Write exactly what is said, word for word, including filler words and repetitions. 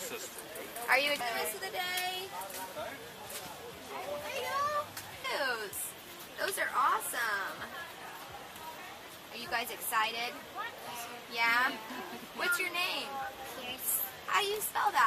Are you enjoying this of the day? There you go. Those. Those are awesome. Are you guys excited? Yeah? What's your name? How do you spell that?